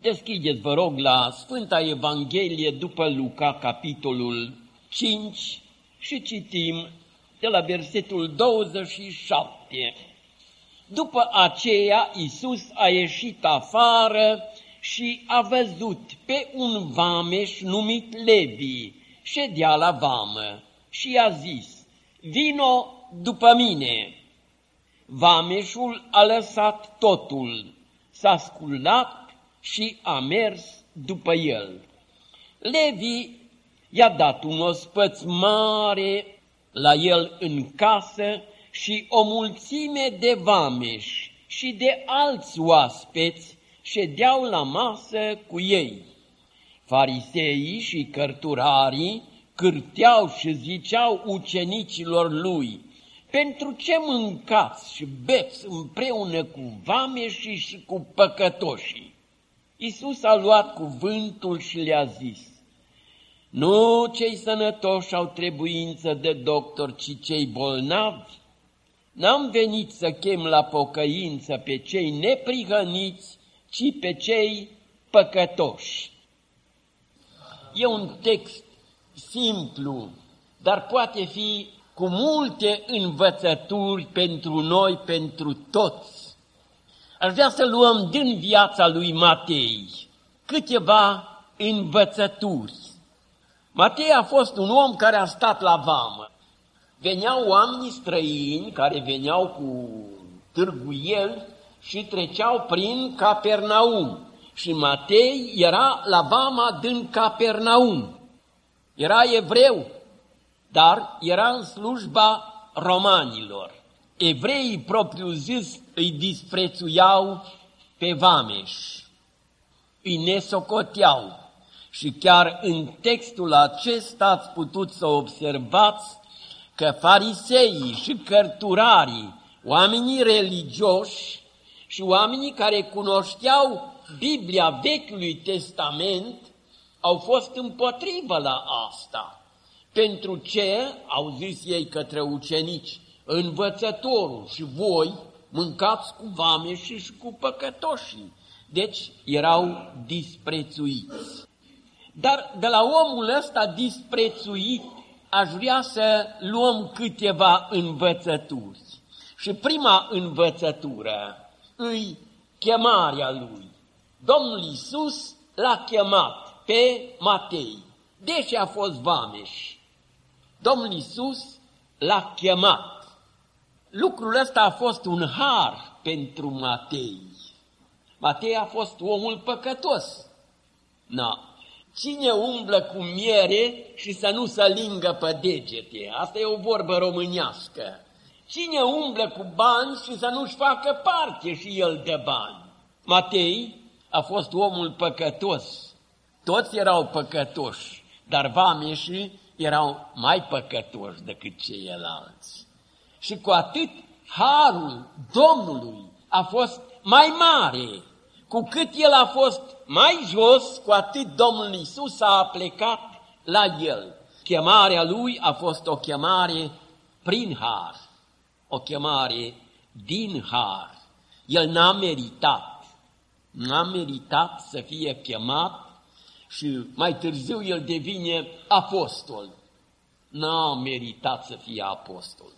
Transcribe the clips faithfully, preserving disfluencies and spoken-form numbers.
Deschideți, vă rog, la Sfânta Evanghelie după Luca, capitolul cinci, și citim de la versetul douăzeci și șapte. După aceea, Iisus a ieșit afară și a văzut pe un vameș numit Levi, ședea la vamă, și i-a zis: vino după mine. Vameșul a lăsat totul, s-a sculat și a mers după el. Levi i-a dat un ospăț mare la el în casă și o mulțime de vameși și de alți oaspeți ședeau la masă cu ei. Fariseii și cărturarii cârteau și ziceau ucenicilor lui: pentru ce mâncați și beți împreună cu vameșii și cu păcătoșii? Iisus a luat cuvântul și le-a zis: nu cei sănătoși au trebuință de doctor, ci cei bolnavi. N-am venit să chem la pocăință pe cei neprihăniți, ci pe cei păcătoși. E un text simplu, dar poate fi cu multe învățături pentru noi, pentru toți. Aș vrea să luăm din viața lui Matei câteva învățături. Matei a fost un om care a stat la vamă. Veneau oamenii străini care veneau cu târguieli și treceau prin Capernaum. Și Matei era la vama din Capernaum. Era evreu, dar era în slujba romanilor. Evreii propriu zis îi disprețuiau pe vameși, îi nesocoteau. Și chiar în textul acesta ați putut să observați că fariseii și cărturarii, oamenii religioși și oamenii care cunoșteau Biblia Vechiului Testament, au fost împotrivă la asta. Pentru ce, au zis ei către ucenici, învățătorul și voi mâncați cu vameșii și cu păcătoșii. Deci erau disprețuiți. Dar de la omul ăsta disprețuit aș vrea să luăm câteva învățături. Și prima învățătură îi chemarea lui. Domnul Iisus l-a chemat pe Matei, deși a fost vameș. Domnul Iisus l-a chemat. Lucrul ăsta a fost un har pentru Matei. Matei a fost omul păcătos. Na. Cine umblă cu miere și să nu se lingă pe degete? Asta e o vorbă românească. Cine umblă cu bani și să nu-și facă parte și el de bani? Matei a fost omul păcătos. Toți erau păcătoși, dar vameșii erau mai păcătoși decât ceilalți. Și cu atât harul Domnului a fost mai mare. Cu cât el a fost mai jos, cu atât Domnul Iisus a plecat la el. Chemarea lui a fost o chemare prin har, o chemare din har. El n-a meritat, n-a meritat să fie chemat și mai târziu el devine apostol. N-a meritat să fie apostol,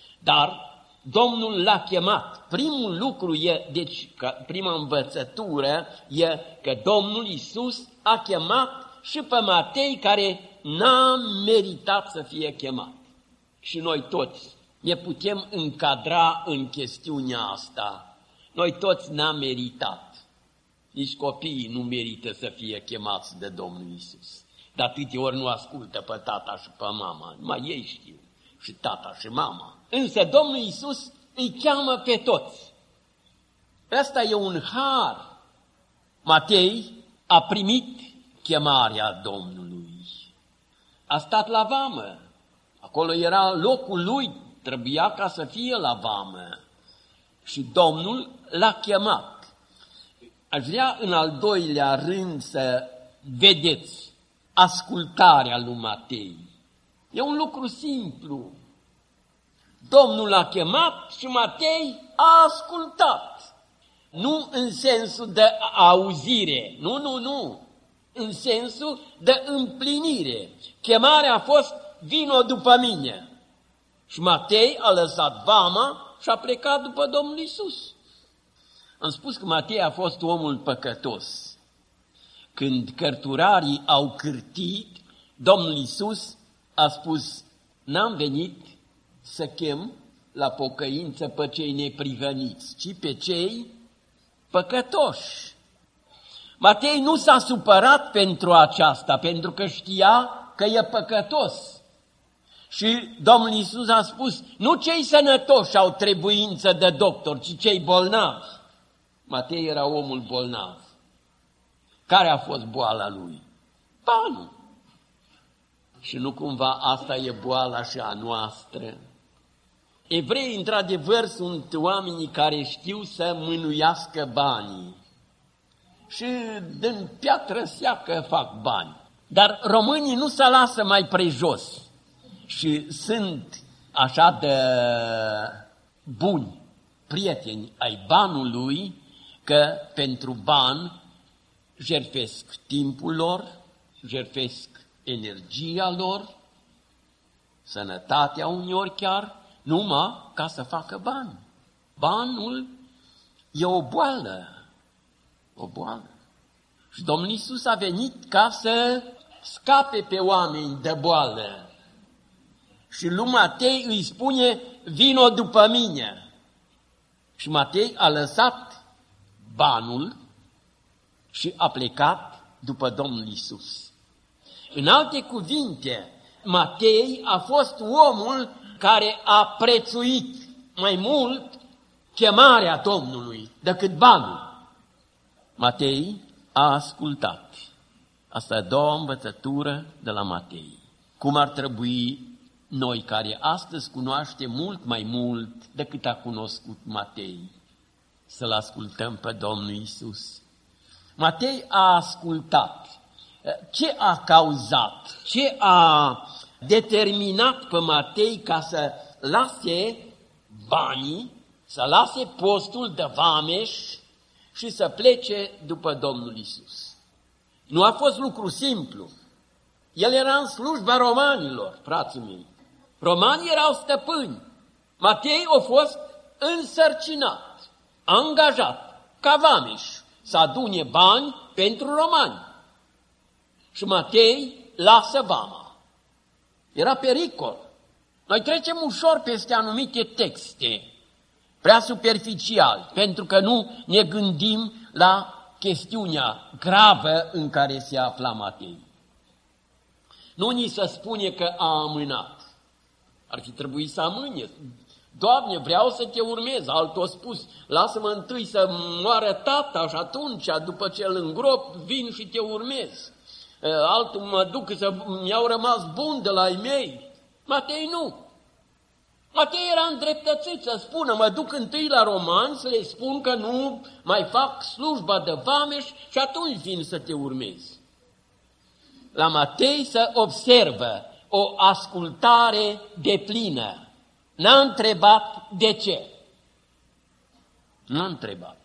dar Domnul l-a chemat. Primul lucru e, deci prima învățătură e că Domnul Iisus a chemat și pe Matei care n-a meritat să fie chemat. Și noi toți ne putem încadra în chestiunea asta. Noi toți n-am meritat. Nici copiii nu merită să fie chemați de Domnul Iisus. De atâtea ori nu ascultă pe tata și pe mama. Numai ei știu. Și tata și mama. Însă Domnul Iisus îi cheamă pe toți. Ăsta e un har. Matei a primit chemarea Domnului. A stat la vamă. Acolo era locul lui. Trebuia ca să fie la vamă. Și Domnul l-a chemat. Aș vrea în al doilea rând să vedeți ascultarea lui Matei. E un lucru simplu. Domnul l-a chemat și Matei a ascultat. Nu în sensul de auzire, nu, nu, nu, în sensul de împlinire. Chemarea a fost, vino după mine. Și Matei a lăsat vama și a plecat după Domnul Iisus. Am spus că Matei a fost omul păcătos. Când cărturarii au cârtit, Domnul Iisus a spus, n-am venit să chem la pocăință pe cei neprihăniți, ci pe cei păcătoși. Matei nu s-a supărat pentru aceasta, pentru că știa că e păcătos. Și Domnul Iisus a spus, nu cei sănătoși au trebuință de doctor, ci cei bolnavi. Matei era omul bolnav. Care a fost boala lui? Banul. Și nu cumva asta e boala și a noastră? Evreii, într-adevăr, sunt oamenii care știu să mânuiască banii. Și din piatră seacă fac bani. Dar românii nu se lasă mai prejos. Și sunt așa de buni prieteni ai banului, că pentru bani jertfesc timpul lor, jertfesc energia lor, sănătatea uneori chiar, numai ca să facă bani. Banul e o boală, o boală. Și Domnul Iisus a venit ca să scape pe oameni de boală. Și lui Matei îi spune, vino după mine. Și Matei a lăsat banul și a plecat după Domnul Iisus. În alte cuvinte, Matei a fost omul care a prețuit mai mult chemarea Domnului decât banul. Matei a ascultat. Asta e a doua învățătură de la Matei. Cum ar trebui noi, care astăzi cunoaștem mult mai mult decât a cunoscut Matei, să-L ascultăm pe Domnul Iisus. Matei a ascultat. Ce a cauzat? Ce a determinat pe Matei ca să lase banii, să lase postul de vameș și să plece după Domnul Iisus? Nu a fost lucru simplu. El era în slujba romanilor, frații mei. Romanii erau stăpâni. Matei a fost însărcinat, angajat, ca vameș, să adune bani pentru romani. Și Matei lasă vama. Era pericol. Noi trecem ușor peste anumite texte, prea superficial, pentru că nu ne gândim la chestiunea gravă în care se afla Matei. Nu ni se spune că a amânat. Ar fi trebuit să amâne. Doamne, vreau să te urmez. Altul a spus, lasă-mă întâi să moară tata și atunci, după ce îl îngrop, vin și te urmez. Altul, mă duc să mi-au rămas bun de la ei mei. Matei nu. Matei era îndreptățit să spună, mă duc întâi la romani să le spun că nu mai fac slujba de vameș și atunci vin să te urmez. La Matei se observă o ascultare deplină. N-a întrebat de ce. N-a întrebat.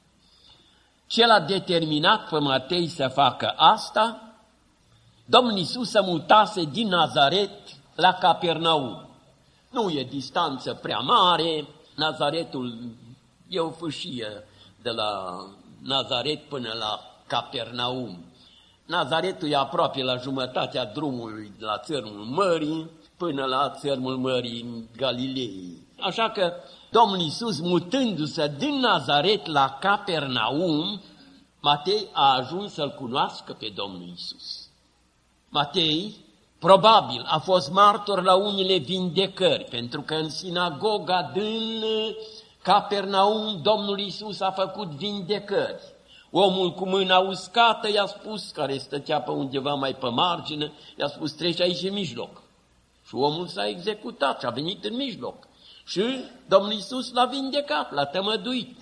Ce l-a determinat pe Matei să facă asta? Domnul Iisus se mutase din Nazaret la Capernaum. Nu e distanță prea mare, Nazaretul e o fâșie de la Nazaret până la Capernaum. Nazaretul e aproape la jumătatea drumului de la țărmul mării până la țărmul mării Galilei. Așa că Domnul Iisus, mutându-se din Nazaret la Capernaum, Matei a ajuns să-L cunoască pe Domnul Iisus. Matei, probabil, a fost martor la unele vindecări, pentru că în sinagoga din Capernaum Domnul Iisus a făcut vindecări. Omul cu mâna uscată i-a spus, care stătea pe undeva mai pe margine, i-a spus, treci aici în mijloc. Și omul s-a executat și a venit în mijloc. Și Domnul Iisus l-a vindecat, l-a tămăduit.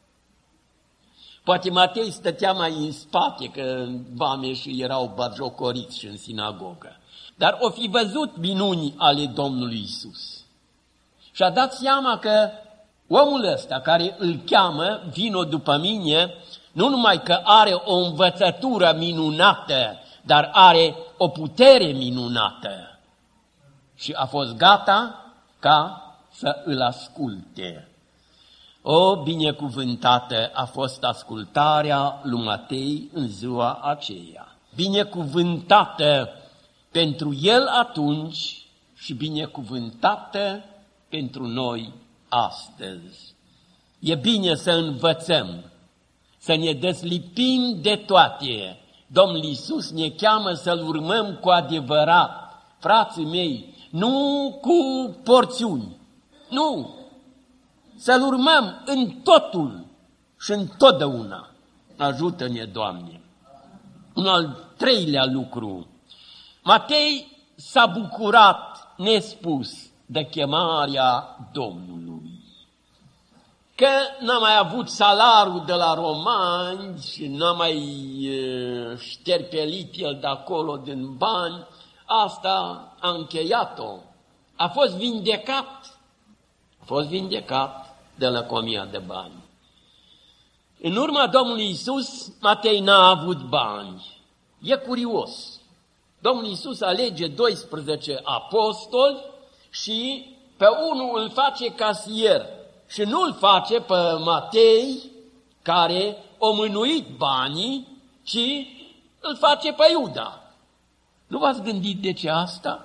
Poate Matei stătea mai în spate, că vameșii erau batjocoriți și în sinagogă. Dar o fi văzut minuni ale Domnului Iisus. Și a dat seama că Omul ăsta care îl cheamă, vino după mine, nu numai că are o învățătură minunată, dar are o putere minunată. Și a fost gata ca să îl asculte. O, binecuvântată a fost ascultarea lui Matei în ziua aceea. Binecuvântată pentru el atunci și binecuvântată pentru noi astăzi. E bine să învățăm, să ne deslipim de toate. Domnul Iisus ne cheamă să-L urmăm cu adevărat. Frații mei, nu cu porțiuni, nu, să-L urmăm în totul și în totdeauna. Ajută-ne, Doamne! Un al treilea lucru. Matei s-a bucurat nespus de chemarea Domnului. Că n-a mai avut salariul de la romani și n-a mai e, șterpelit el de acolo din bani, asta a încheiat-o. A fost vindecat, a fost vindecat de lăcomia de bani. În urma Domnului Iisus, Matei n-a avut bani. E curios. Domnul Iisus alege doisprezece apostoli și pe unul îl face casier și nu îl face pe Matei, care o mânuit banii, ci îl face pe Iuda. Nu v-ați gândit de ce asta?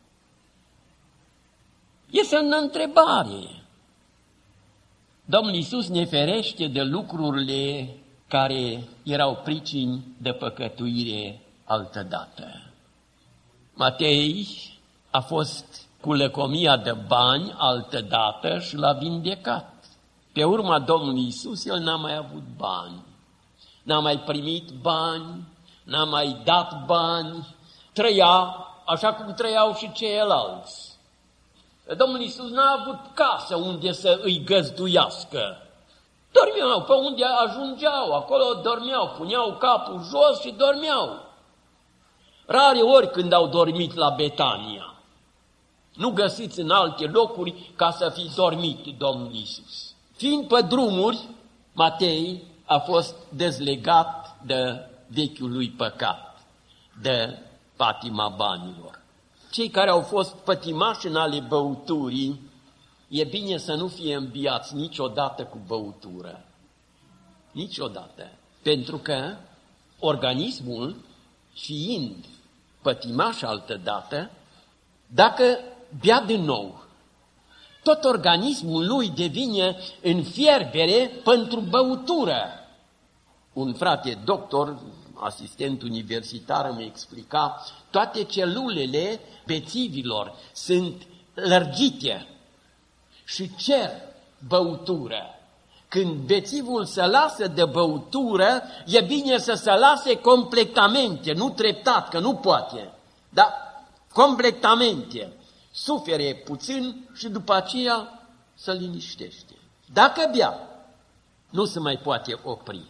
Este în întrebare. Domnul Iisus ne ferește de lucrurile care erau pricini de păcătuire altădată. Matei a fost cu lăcomia de bani altădată și l-a vindecat. Pe urma Domnului Iisus, el n-a mai avut bani, n-a mai primit bani, n-a mai dat bani, trăia așa cum trăiau și ceilalți. Domnul Iisus n-a avut casă unde să îi găzduiască. Dormeau pe unde ajungeau, acolo dormeau, puneau capul jos și dormeau. Rare ori când au dormit la Betania. Nu găsiți în alte locuri ca să fi dormit Domnul Iisus. Fiind pe drumuri, Matei a fost dezlegat de vechiul lui păcat, de patima banilor. Cei care au fost pătimași în ale băuturii, e bine să nu fie îmbiați niciodată cu băutură. Niciodată. Pentru că organismul, fiind pătimaș altădată, dacă bea din nou, tot organismul lui devine în fierbere pentru băutură. Un frate doctor, asistent universitar, îmi explica, toate celulele bețivilor sunt lărgite și cer băutură. Când bețivul se lasă de băutură, e bine să se lase completamente, nu treptat, că nu poate, dar completamente. Sufere puțin și după aceea se liniștește. Dacă bea, nu se mai poate opri.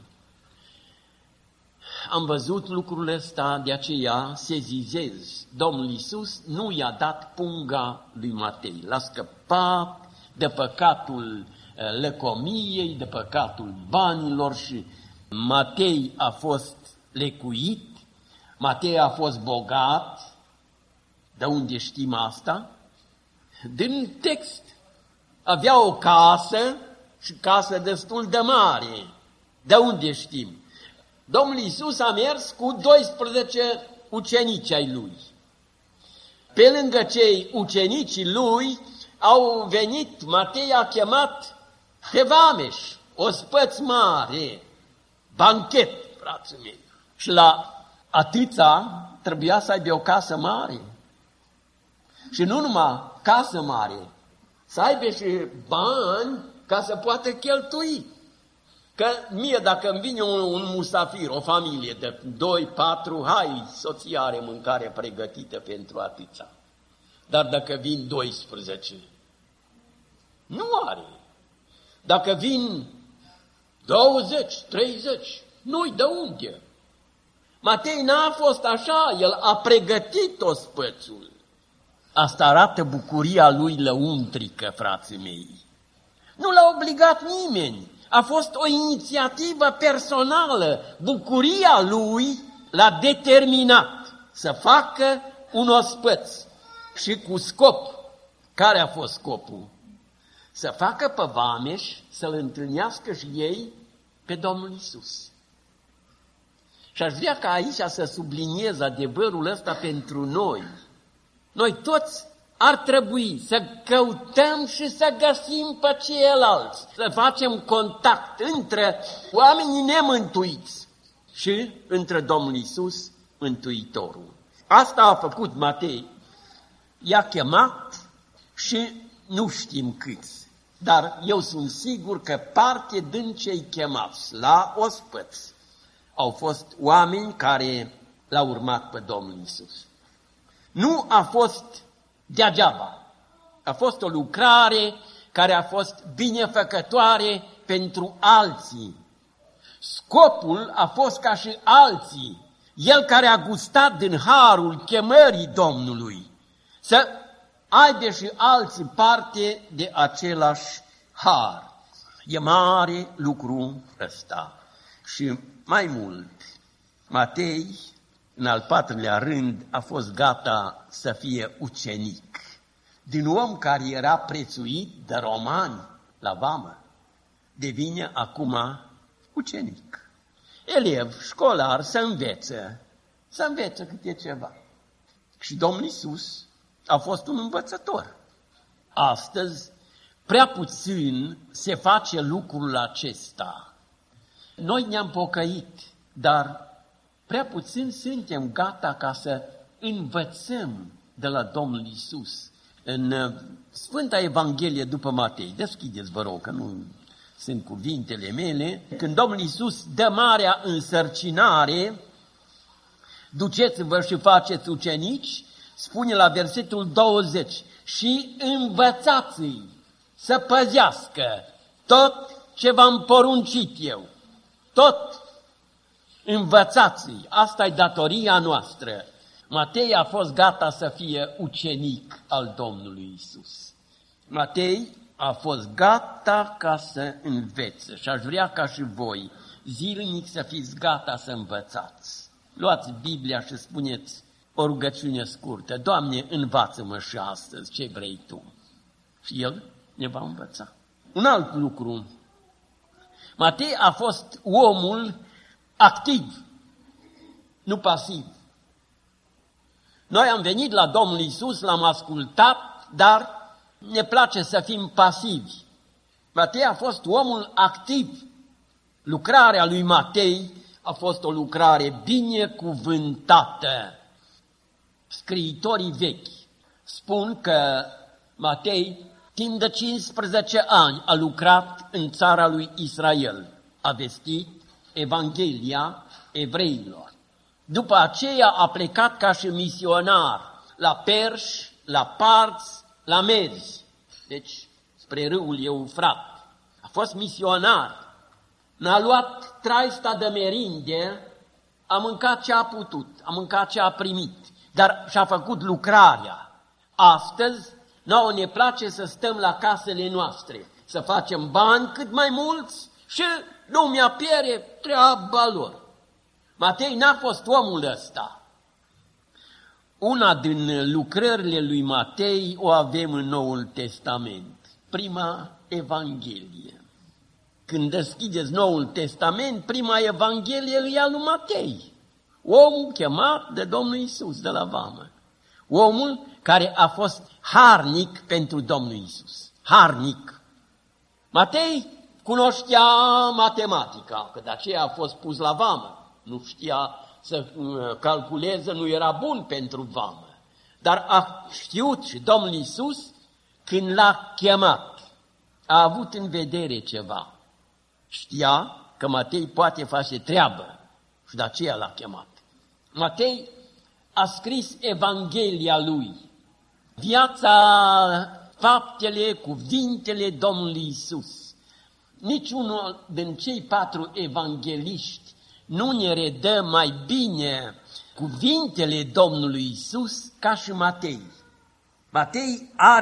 Am văzut lucrul ăsta, de aceea sezizez. Domnul Iisus nu i-a dat punga lui Matei. L-a scăpat de păcatul lăcomiei, de păcatul banilor și Matei a fost lecuit, Matei a fost bogat. De unde știm asta? Din text. Avea o casă și casă destul de mare. De unde știm? Domnul Iisus a mers cu doisprezece ucenici ai lui. Pe lângă cei ucenicii lui au venit, Matei a chemat pe vameș, ospăț mare, banchet, frații mei. Și la atâța trebuia să aibă o casă mare. Și nu numai casă mare, să aibă și bani ca să poată cheltui. Că mie dacă îmi vine un, un musafir, o familie de doi, patru, hai, soția are mâncare pregătită pentru atâția. Dar dacă vin doisprezece, nu are. Dacă vin douăzeci, treizeci, nu-i de unde. Matei n-a fost așa, el a pregătit ospățul. Asta arată bucuria lui lăuntrică, frații mei. Nu l-a obligat nimeni. A fost o inițiativă personală. Bucuria lui l-a determinat să facă un ospăț. Și cu scop. Care a fost scopul? Să facă pe vameși să-L întâlnească și ei pe Domnul Iisus. Și aș vrea ca aici să subliniez adevărul ăsta pentru noi. Noi toți ar trebui să căutăm și să găsim pe ceilalți, să facem contact între oamenii nemântuiți și între Domnul Iisus, Mântuitorul. Asta a făcut Matei. I-a chemat și nu știm câți, dar eu sunt sigur că parte din cei chemați la ospăț au fost oameni care l-au urmat pe Domnul Iisus. Nu a fost degeaba. A fost o lucrare care a fost binefăcătoare pentru alții. Scopul a fost ca și alții, el care a gustat din harul chemării Domnului, să aibă și alții parte de același har. E mare lucru ăsta. Și mai mult, Matei, în al patrulea rând, a fost gata să fie ucenic. Din om care era prețuit de romani la vamă, devine acum ucenic. Elev, școlar, să învețe, să învețe câte ceva. Și Domnul Iisus a fost un învățător. Astăzi, prea puțin se face lucrul acesta. Noi ne-am pocăit, dar prea puțin suntem gata ca să învățăm de la Domnul Iisus. În Sfânta Evanghelie după Matei, deschideți vă rog, că nu sunt cuvintele mele, când Domnul Iisus dă marea însărcinare, duceți-vă și faceți ucenici, spune la versetul douăzeci, și învățați-i să păzească tot ce v-am poruncit eu, tot învățați-i, asta e datoria noastră. Matei a fost gata să fie ucenic al Domnului Iisus. Matei a fost gata ca să învețe și aș vrea ca și voi zilnic să fiți gata să învățați. Luați Biblia și spuneți o rugăciune scurtă: Doamne, învață-mă și astăzi ce vrei Tu. Și El ne va învăța. Un alt lucru. Matei a fost omul activ, nu pasiv. Noi am venit la Domnul Iisus, l-am ascultat, dar ne place să fim pasivi. Matei a fost omul activ. Lucrarea lui Matei a fost o lucrare binecuvântată. Scriitorii vechi spun că Matei, timp de cincisprezece ani, a lucrat în țara lui Israel. A vestit Evanghelia evreilor. După aceea a plecat ca și misionar la Perși, la Parți, la Mezi, deci spre râul Eufrat. A fost misionar. N-a luat traista de merinde, a mâncat ce a putut, a mâncat ce a primit, dar și-a făcut lucrarea. Astăzi, nouă ne place să stăm la casele noastre, să facem bani cât mai mulți și lumea pierde treaba lor. Matei n-a fost omul ăsta. Una din lucrările lui Matei o avem în Noul Testament, prima Evanghelie. Când deschideți Noul Testament, prima Evanghelie e a lui Matei, omul chemat de Domnul Iisus de la vamă, omul care a fost harnic pentru Domnul Iisus, harnic. Matei cunoștea matematica, că de aceea a fost pus la vamă. Nu știa să calculeze, nu era bun pentru vamă. Dar a știut și Domnul Iisus, când l-a chemat, a avut în vedere ceva. Știa că Matei poate face treabă și de aceea l-a chemat. Matei a scris Evanghelia lui, viața, faptele, cuvintele Domnului Iisus. Niciunul din cei patru evangeliști nu ne redă mai bine cuvintele Domnului Iisus ca și Matei. Matei are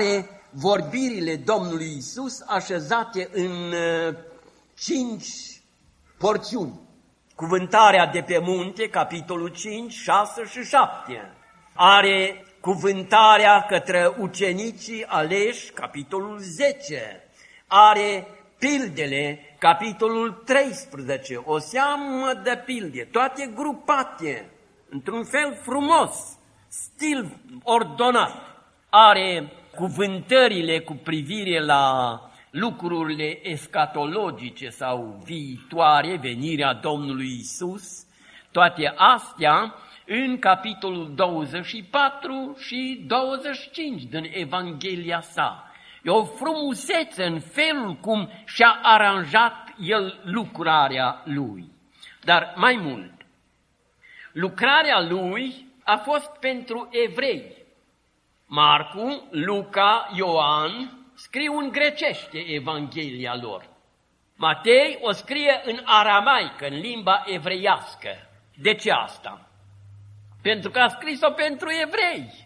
vorbirile Domnului Iisus așezate în cinci porțiuni. Cuvântarea de pe munte, capitolul cinci, șase și șapte. Are cuvântarea către ucenicii aleși, capitolul zece. Are pildele, capitolul treisprezece, o seamă de pilde, toate grupate, într-un fel frumos, stil ordonat. Are cuvântările cu privire la lucrurile escatologice sau viitoare, venirea Domnului Iisus, toate astea în capitolul douăzeci și patru și douăzeci și cinci din Evanghelia sa. E o frumusețe în felul cum și-a aranjat el lucrarea lui. Dar mai mult, lucrarea lui a fost pentru evrei. Marcu, Luca, Ioan scriu în grecește Evanghelia lor. Matei o scrie în aramaică, în limba evreiască. De ce asta? Pentru că a scris-o pentru evrei.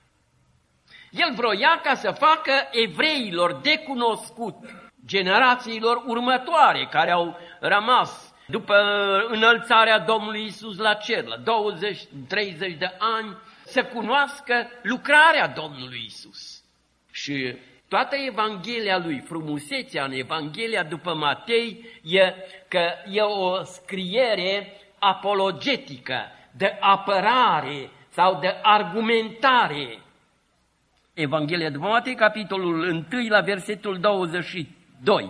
El vroia ca să facă evreilor de cunoscut generațiilor următoare care au rămas după înălțarea Domnului Iisus la cer, la douăzeci treizeci de ani, să cunoască lucrarea Domnului Iisus. Și toată Evanghelia lui, frumusețea în Evanghelia după Matei, e că e o scriere apologetică, de apărare sau de argumentare. Evanghelia după Matei, capitolul unu, la versetul douăzeci și doi.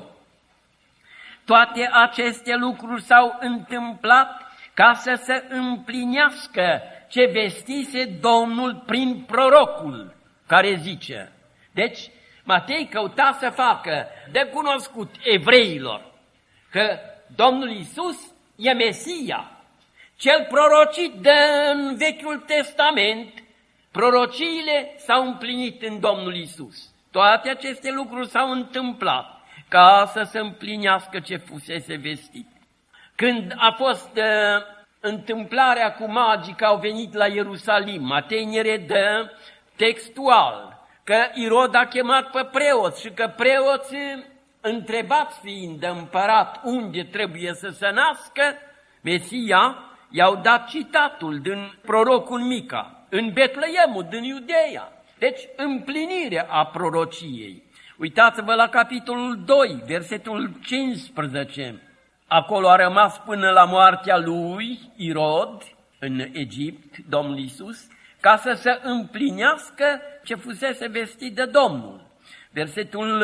Toate aceste lucruri s-au întâmplat ca să se împlinească ce vestise Domnul prin prorocul, care zice. Deci, Matei căuta să facă de cunoscut evreilor că Domnul Iisus e Mesia, cel prorocit de în Vechiul Testament. Prorociile s-au împlinit în Domnul Iisus. Toate aceste lucruri s-au întâmplat ca să se împlinească ce fusese vestit. Când a fost uh, întâmplarea cu magii că au venit la Ierusalim, Matei ne redă textual că Irod a chemat pe preoți și că preoții, întrebați fiind de împărat unde trebuie să se nască Mesia, i-au dat citatul din prorocul Mica, în Betleemul, din Iudeea. Deci, împlinirea a prorociei. Uitați-vă la capitolul doi, versetul cincisprezece. Acolo a rămas până la moartea lui Irod, în Egipt, Domnul Iisus, ca să se împlinească ce fusese vestit de Domnul. Versetul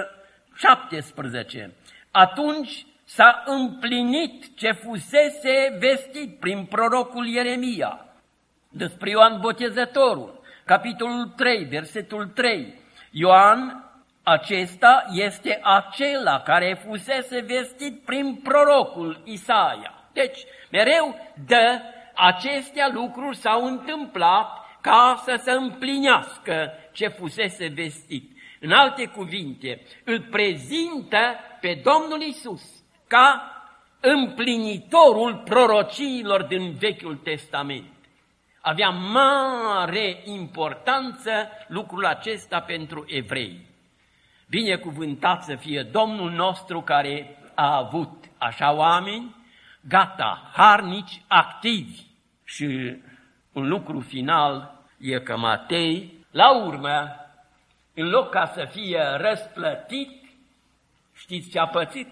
șaptesprezece. Atunci s-a împlinit ce fusese vestit prin prorocul Ieremia despre Ioan Botezătorul, capitolul trei, versetul trei. Ioan acesta este acela care fusese vestit prin prorocul Isaia. Deci, mereu de acestea lucruri s-au întâmplat ca să se împlinească ce fusese vestit. În alte cuvinte, îl prezintă pe Domnul Iisus ca împlinitorul prorociilor din Vechiul Testament. Avea mare importanță lucrul acesta pentru evrei. Binecuvântat să fie Domnul nostru care a avut așa oameni, gata, harnici, activi. Și un lucru final e că Matei, la urmă, în loc ca să fie răsplătit, știți ce a pățit?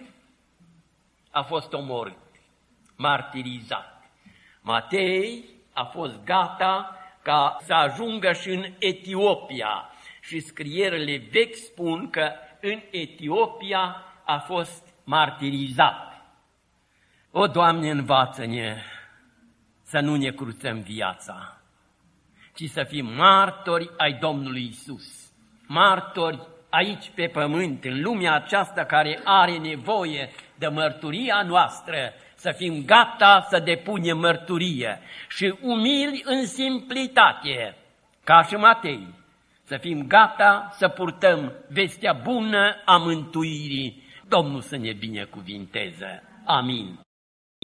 A fost omorât, martirizat. Matei a fost gata ca să ajungă și în Etiopia. Și scrierele vechi spun că în Etiopia a fost martirizat. O, Doamne, învață-ne să nu ne cruțăm viața, ci să fim martori ai Domnului Iisus. Martori aici pe pământ, în lumea aceasta care are nevoie de mărturia noastră, să fim gata să depunem mărturie și umili în simplitate, ca și Matei, să fim gata să purtăm vestea bună a mântuirii. Domnul să ne binecuvinteze. Amin.